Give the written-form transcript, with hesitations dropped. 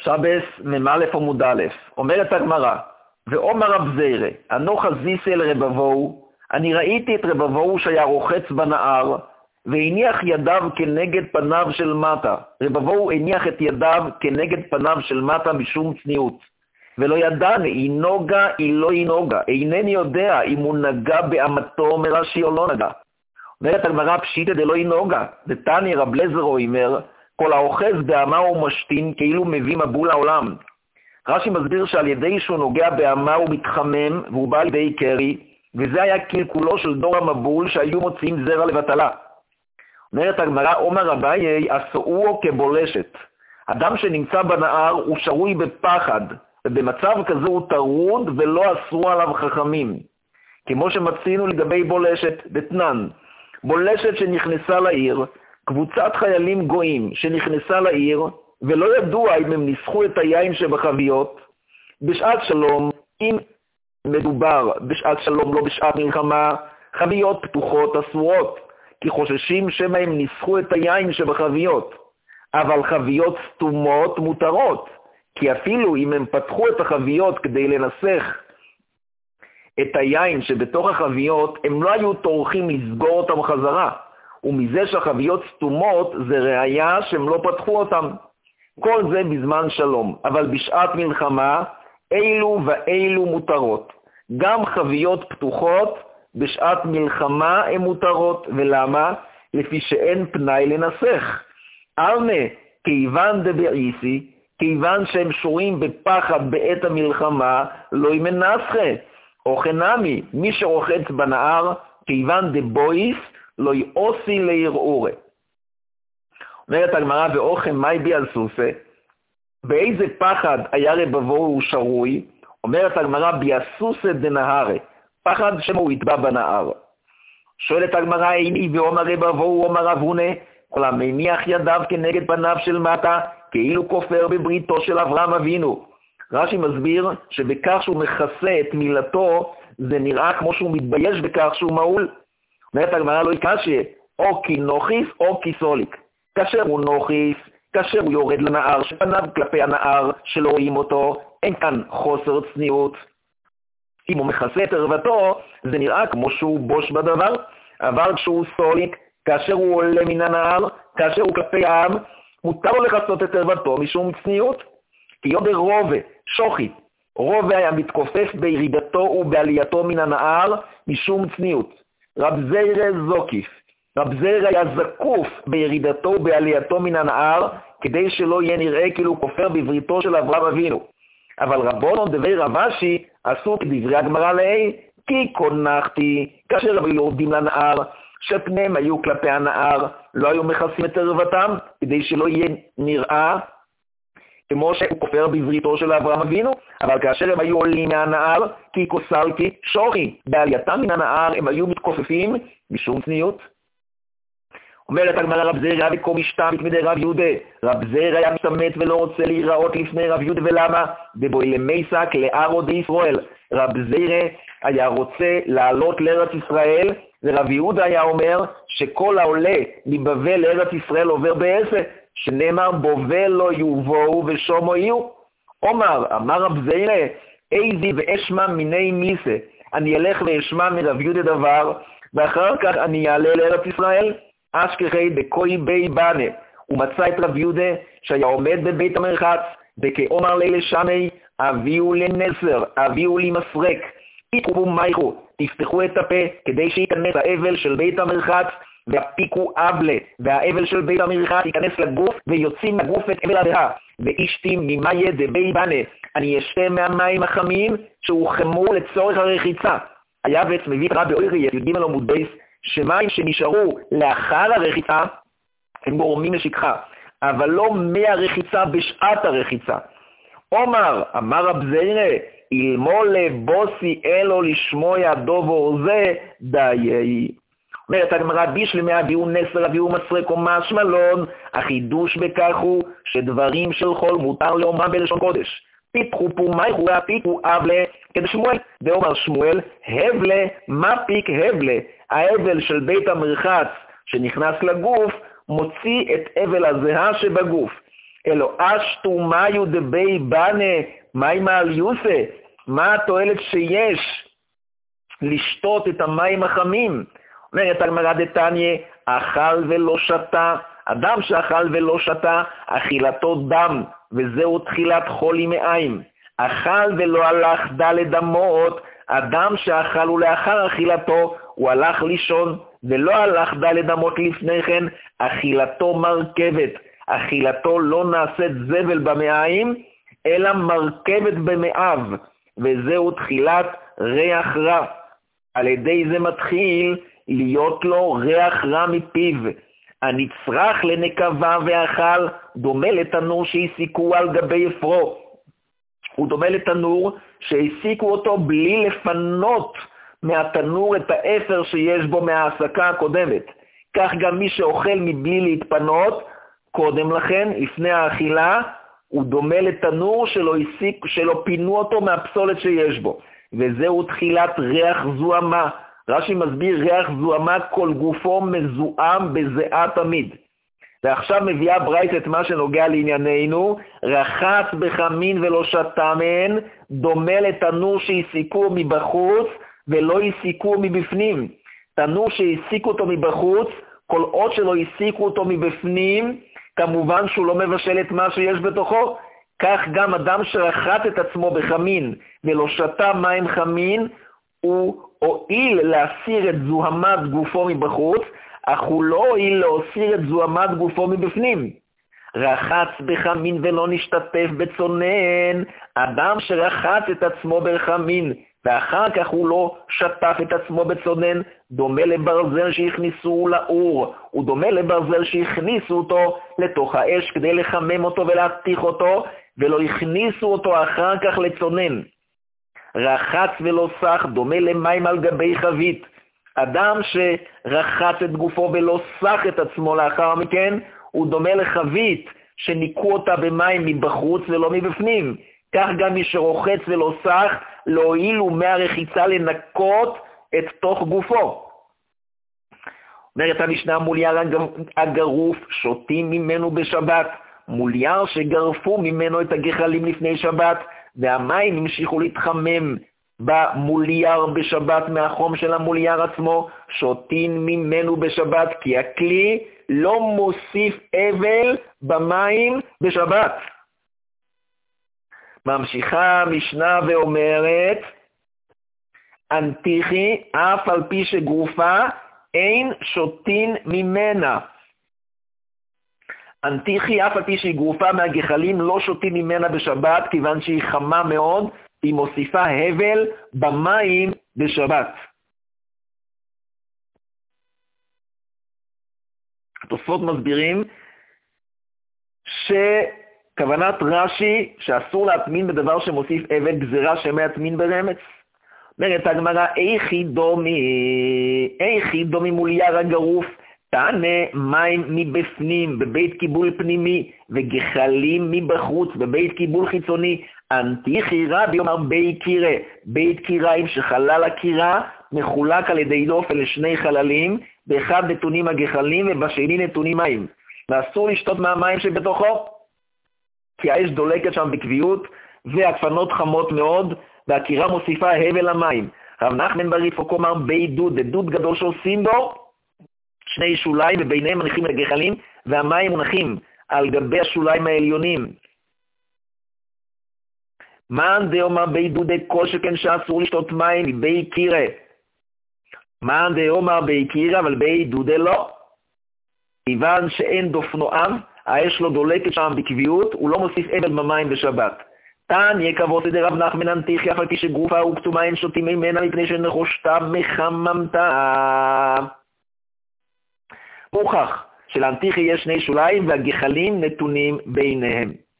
שבס ממלף עמוד א', אומרת הגמרא, ואומר רב זירא, אנוך זיסל רבבו, אני ראיתי את רבבו שהיה רוחץ בנהר, והניח ידיו כנגד פניו של מטה. רבבו הניח את ידיו כנגד פניו של מטה משום צניעות. ולא ידעני, היא נוגה, היא לא היא נוגה. אינני יודע אם הוא נגע באמתו מרש"י או לא נגע. אומרת הגמרא פשיטא דלא היא נוגה. דתני רב לזר אומר, כל האוחז באמה ומשתין כאילו מביא מבול לעולם. רש"י מסביר שעל ידי שהוא נוגע באמה הוא מתחמם והוא בא לידי קרי, וזה היה קלקולו של דור המבול שהיו מוציאים זרע לבטלה. אומרת הגמרא, אומר אביי, עשאוהו כבולשת. אדם שנמצא בנהר הוא שרוי בפחד, ובמצב כזה הוא טרוד ולא אסרו עליו חכמים. כמו שמצינו לגבי בולשת, דתנן. בולשת שנכנסה לעיר, קבוצת חיילים גויים שנכנסה לעיר, ולא ידוע אם הם ניסחו את היין שבחביות, בשעת שלום, אם מדובר בשעת שלום לא בשעת מלחמה, חביות פתוחות אסורות, כי חוששים שמא הם ניסחו את היין שבחביות, אבל חביות סתומות מותרות, כי אפילו אם הם פתחו את החביות כדי לנסח את היין שבתוך החביות, הם לא היו טורחים לסגור אותם חזרה, ומזה שהחביות סתומות זה ראיה שהם לא פתחו אותם. כל זה בזמן שלום, אבל בשעת מלחמה אילו ואילו מותרות. גם חביות פתוחות בשעת מלחמה הן מותרות. ולמה? לפי שאין פנאי לנסח. אלמה, כיוון דבעיסי, כיוון שהם שורים בפחד בעת המלחמה, לא ימנסחה. או חנמי, מי שרוחץ בנהר, כיוון דבויס, לא יעושי לערעורה. אומרת הגמרא, ואוכם מי בי על סוסה, באיזה פחד היה רבבו הוא שרוי? אומרת הגמרא, ביסוסה דנהרה, פחד שמו הוא יטבע בנהר. שואלת הגמרא, איני ואומר רבבו, אומר רב הונא, כל המניח ידיו כנגד פניו של מטה, כאילו כופר בבריתו של אברהם אבינו. רש"י מסביר שבכך שהוא מכסה את מילתו, זה נראה כמו שהוא מתבייש בכך שהוא מעול. אומרת הגמרא, לא יקשה, או כי נוכיס או כי סוליק. כאשר הוא נוכיס, כאשר הוא יורד לנהר, שפניו כלפי הנהר שלא רואים אותו, אין כאן חוסר צניעות. אם הוא מכסה את ערוותו, זה נראה כמו שהוא בוש בדבר, אבל כשהוא סוליק, כאשר הוא עולה מן הנהר, כאשר הוא כלפי העם, מותר לו לכסות את ערוותו משום צניעות. כי יודע רובה, שוחית, רובה היה מתכופף בירידתו ובעלייתו מן הנהר משום צניעות. רב זירא זוקיף, רב זירא היה זקוף בירידתו ובעלייתו מן הנהר, כדי שלא יהיה נראה כאילו כופר בבריתו של אברהם אבינו. אבל רבונון דבי רב אשי עשו כדברי הגמרא לעיל, כי קונחתי, כאשר היו יורדים לנהר, שפניהם היו כלפי הנהר, לא היו מכסים את ערוותם, כדי שלא יהיה נראה כמו שהוא כופר בבריתו של אברהם אבינו. אבל כאשר הם היו עולים מהנהר, כי כוסלתי שוחי, בעלייתם מן הנהר הם היו מתכופפים משום צניעות. אומרת הגמרא, רב זירא וקא משתמט מדי רב יהודה. רב זירא היה משתמט ולא רוצה להיראות לפני רב יהודה, ולמה? דבוי למייסק לארו דישראל. רב זירא היה רוצה לעלות לארץ ישראל, ורב יהודה היה אומר שכל העולה מבבל לארץ ישראל עובר בעשה, שנאמר בובל לא יובואו ושומו יהיו. אמר רב זירא, איזי ואשמע מיני מיסה, אני אלך ואשמע מרב יהודה דבר, ואחר כך אני אעלה לארץ ישראל. אשכחי בקוי בי בנה, הוא מצא את רב יהודה שהיה עומד בבית המרחץ, וכאומר לילה שמי, אביאו לנסר, אביאו לי מסרק, פיקו מייכו, תפתחו את הפה כדי שייכנס האבל של בית המרחץ, והפיקו אבלה, והאבל של בית המרחץ ייכנס לגוף, ויוצאים לגוף את אבל הדעה, ואישתי ממאיה דבי בנה, אני אשתה מהמים החמים שהוחמו לצורך הרחיצה. היה ועץ מביא רבי אוירי, יודעים על עמוד בייס, שמים שנשארו לאחר הרחיצה הם גורמים לשכחה, אבל לא מהרחיצה בשעת הרחיצה. אמר רב זירא, אילמו לבוסי אלו לשמוע ידו ועוזה דיי. אומרת הגמרא, בישלמי אביהו נסר אביהו מסרק ומשמע לון, החידוש בכך הוא שדברים של חול מותר לאומרם בלשון קודש. פיתחו פומייכו והפיקו אבלה כדשמואל, ואומר שמואל, הבלה, מה פיק הבלה? האבל של בית המרחץ שנכנס לגוף מוציא את אבל הזהה שבגוף. אלו אשתו מאיו דבי בנה, מים על יוסה, מה התועלת שיש לשתות את המים החמים? אומרת הגמרא דתניא, אכל ולא שתה, אדם שאכל ולא שתה, אכילתו דם, וזהו תחילת חולי מאיים. אכל ולא הלך דלת אמות, אדם שאכל ולאחר אכילתו, הוא הלך לישון, ולא הלך דלת אמות לפני כן, אכילתו מרכבת. אכילתו לא נעשית זבל במעיים, אלא מרכבת במאיו, וזהו תחילת ריח רע. על ידי זה מתחיל להיות לו ריח רע מפיו. הנצרך לנקבה ואכל דומה לתנור שהסיקו על גבי אפרו. הוא דומה לתנור שהסיקו אותו בלי לפנות מהתנור את האפר שיש בו מההעסקה הקודמת. כך גם מי שאוכל מבלי להתפנות קודם לכן, לפני האכילה, הוא דומה לתנור שלא פינו אותו מהפסולת שיש בו. וזהו תחילת ריח זוהמה. רש"י מסביר, ריח זוהמה כל גופו מזוהם בזיעה תמיד. ועכשיו מביאה ברייתא את מה שנוגע לענייננו, רחץ בחמין ולא שתה מהן, דומה לתנור שהסיקו מבחוץ ולא הסיקו מבפנים. תנור שהסיקו אותו מבחוץ, כל עוד שלא הסיקו אותו מבפנים, כמובן שהוא לא מבשל את מה שיש בתוכו. כך גם אדם שרחץ את עצמו בחמין ולא שתה מים חמין, הוא הועיל להסיר את זוהמת גופו מבחוץ, אך הוא לא הועיל להסיר את זוהמת גופו מבפנים. רחץ בחמין ולא נשתתף בצונן, אדם שרחץ את עצמו בחמין ואחר כך הוא לא שטף את עצמו בצונן, דומה לברזל שהכניסו לאור, הוא דומה לברזל שהכניסו אותו לתוך האש כדי לחמם אותו ולהתיך אותו, ולא הכניסו אותו אחר כך לצונן. רחץ ולא סח דומה למים על גבי חבית. אדם שרחץ את גופו ולא סח את עצמו לאחר מכן, הוא דומה לחבית שניקו אותה במים מבחוץ ולא מבפנים. כך גם מי שרוחץ ולא סח, לא הועילו מהרחיצה לנקות את תוך גופו. אומרת המשנה, מולייר הגרוף שותים ממנו בשבת. מולייר שגרפו ממנו את הגחלים לפני שבת, והמים המשיכו להתחמם במולייר בשבת מהחום של המולייר עצמו, שותים ממנו בשבת, כי הכלי לא מוסיף אבל במים בשבת. ממשיכה המשנה ואומרת, אנטיחי אף על פי שגרופה אין שותין ממנה. אנטיחי אף על פי שהיא גרופה מהגחלים לא שותים ממנה בשבת, כיוון שהיא חמה מאוד, היא מוסיפה הבל במים בשבת. התוספות מסבירים שכוונת רש"י שאסור להטמין בדבר שמוסיף הבל, גזירה שמטמין ברמץ. אומרת הגמרא, איכי דומי מולייר הגרוף, תענה מים מבפנים בבית קיבול פנימי וגחלים מבחוץ בבית קיבול חיצוני. אנטיחי רבי אומר בי קירה, בית קיריים שחלל הקירה מחולק על ידי דופן לשני חללים, באחד נתונים הגחלים ובשני נתונים מים, ואסור לשתות מהמים שבתוכו כי האש דולקת שם בקביעות והכפנות חמות מאוד והקירה מוסיפה הבל למים. רב נחמן בר יפקא אומר בי דוד, דוד גדול שעושים בו שני שוליים וביניהם מניחים הגחלים והמים מונחים על גבי השוליים העליונים. מאן דאמר בי דודה כל שכן שאסור לשתות מים מבי קירה. מאן דאמר בי קירה אבל בי דודה לא. כיוון שאין דופנועם, האש לא דולקת שם בקביעות, הוא לא מוסיף אבל במים בשבת. תניא כבוד דרב נחמן אנטיחי אף על פי שגרופה וכתומה אין שותים ממנה מפני שנחושתה מחממתה. מוכח שלאנטיחי יש שני שוליים והגחלים נתונים ביניהם.